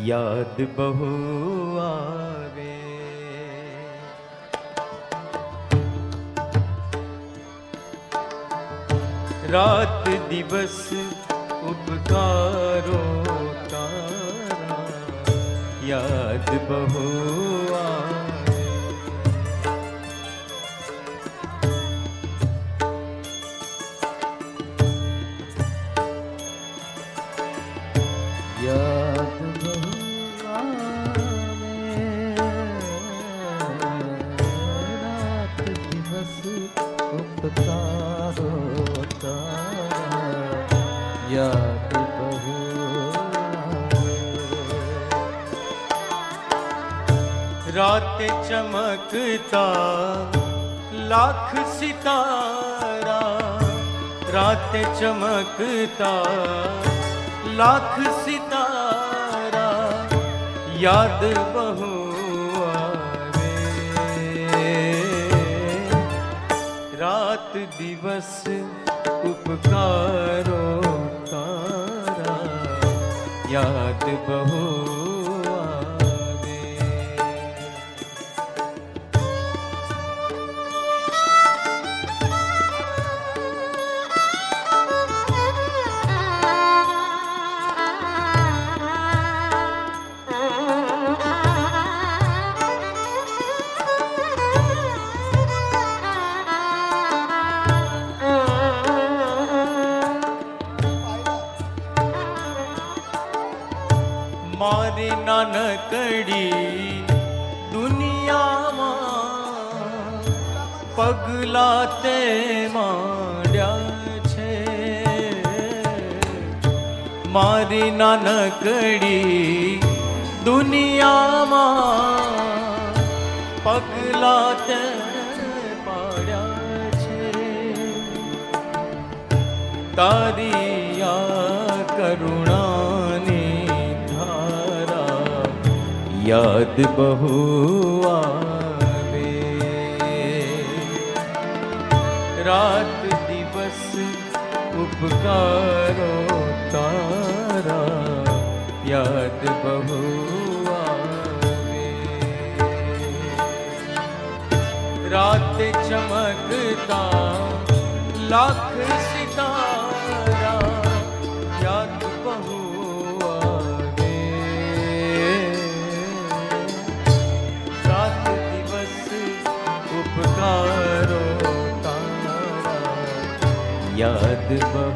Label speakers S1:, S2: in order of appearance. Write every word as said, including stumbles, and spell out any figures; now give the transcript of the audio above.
S1: याद बहु आवे। रात दिवस उपकारो तारा, याद बहु आवे। याद बहु आवे, रात दिवस उपकारो तारा, याद बहु आवे। रात चमकता लाख सितारा, रात चमकता लाख सितारा, याद बहु आवे। रात दिवस उपकारो तारा, याद बहु आवे। मारी नानकड़ी दुनिया मां पगला ते मांड्या छे। मारी नानकड़ी दुनिया मां पगला ते पाड्या छे। तारी आ करुणानी याद बहु आवे। रात दिवस उपकारो तारा, याद बहु आवे। रात चमकता लाख सितारा, याद बहु उपकारो तारा, याद बहु